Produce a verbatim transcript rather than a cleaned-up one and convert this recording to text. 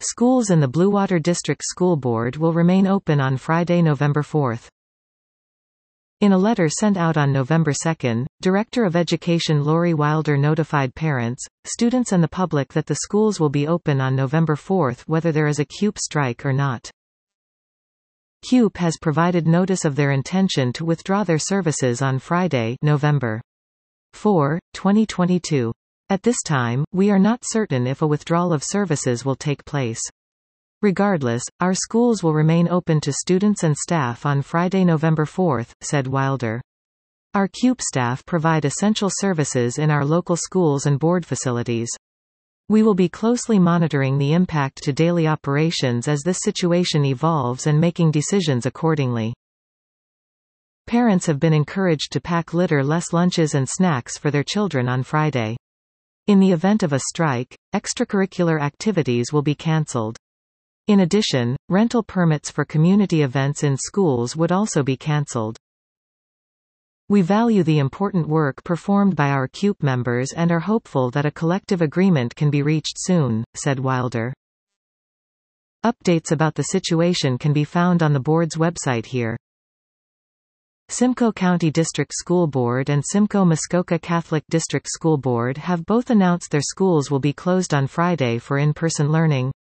Schools in the Bluewater District School Board will remain open on Friday, November fourth. In a letter sent out on November second, Director of Education Lori Wilder notified parents, students and the public that the schools will be open on November fourth whether there is a C U P strike or not. C U P has provided notice of their intention to withdraw their services on Friday, November fourth, twenty twenty-two. At this time, we are not certain if a withdrawal of services will take place. Regardless, our schools will remain open to students and staff on Friday, November fourth, said Wilder. Our C U P staff provide essential services in our local schools and board facilities. We will be closely monitoring the impact to daily operations as this situation evolves and making decisions accordingly. Parents have been encouraged to pack litter-less lunches and snacks for their children on Friday. In the event of a strike, extracurricular activities will be cancelled. In addition, rental permits for community events in schools would also be cancelled. We value the important work performed by our C U P members and are hopeful that a collective agreement can be reached soon, said Wilder. Updates about the situation can be found on the board's website here. Simcoe County District School Board and Simcoe-Muskoka Catholic District School Board have both announced their schools will be closed on Friday for in-person learning.